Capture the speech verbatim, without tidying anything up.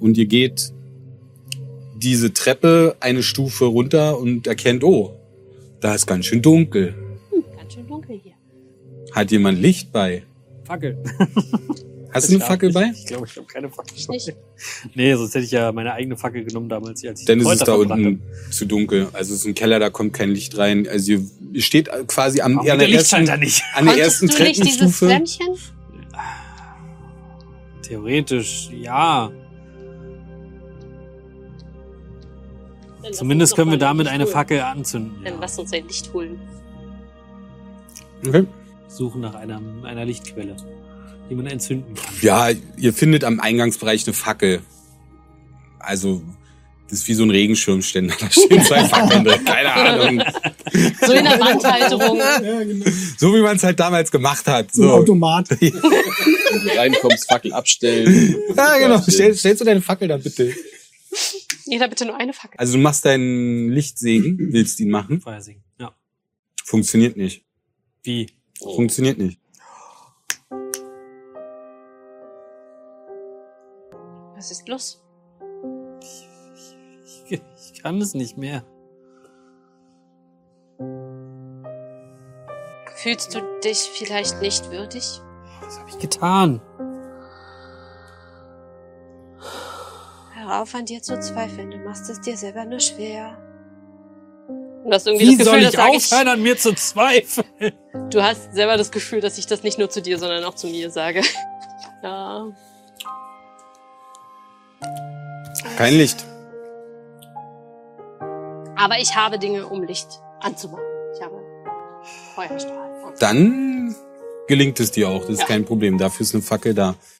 Und ihr geht diese Treppe eine Stufe runter und erkennt, oh, da ist ganz schön dunkel. Hm, ganz schön dunkel hier. Hat jemand Licht bei? Fackel. Hast du eine Fackel bei? Ich glaube, ich habe keine Fackel. Nicht. Nee, sonst hätte ich ja meine eigene Fackel genommen damals, als ich Dann ist es da verbrannt unten habe. zu dunkel. Also es ist ein Keller, da kommt kein Licht rein. Also ihr, ihr steht quasi am, Warum an der der ersten, Lichtschalter nicht? an der Konntest ersten du nicht dieses Treppenstufe. Flämmchen? Theoretisch, ja. Dann Zumindest lass uns können wir doch mal damit Licht eine holen. Fackel anzünden. Dann Ja. lass uns ein Licht holen. Okay. Suchen nach einer, einer Lichtquelle, die man entzünden kann. Ja, ihr findet am Eingangsbereich eine Fackel. Also, das ist wie so ein Regenschirmständer. Da stehen zwei Fackeln drin. Keine Ahnung. So in der Wandhalterung. Ja, genau. So wie man es halt damals gemacht hat. So ein So. Automat. Wenn du reinkommst, Fackel abstellen. Ja, genau. Stell, stellst du deine Fackel da bitte. Jeder bitte nur eine Fackel. Also du machst deinen Lichtsegen, willst ihn machen. Feuersegen. Ja. Funktioniert nicht. Wie? Funktioniert nicht. Was ist los? Ich, ich kann es nicht mehr. Fühlst du dich vielleicht nicht würdig? Was habe ich getan? Hör auf, an dir zu zweifeln. Du machst es dir selber nur schwer. Du hast irgendwie Wie das soll Gefühl, ich das sag ich, aufhören, an mir zu zweifeln? du hast selber das Gefühl, dass ich das nicht nur zu dir, sondern auch zu mir sage. Ja. Kein Licht. Aber ich habe Dinge, um Licht anzumachen. Ich habe Feuerstrahl. Dann gelingt es dir auch. Das ist Ja. kein Problem. Dafür ist eine Fackel da.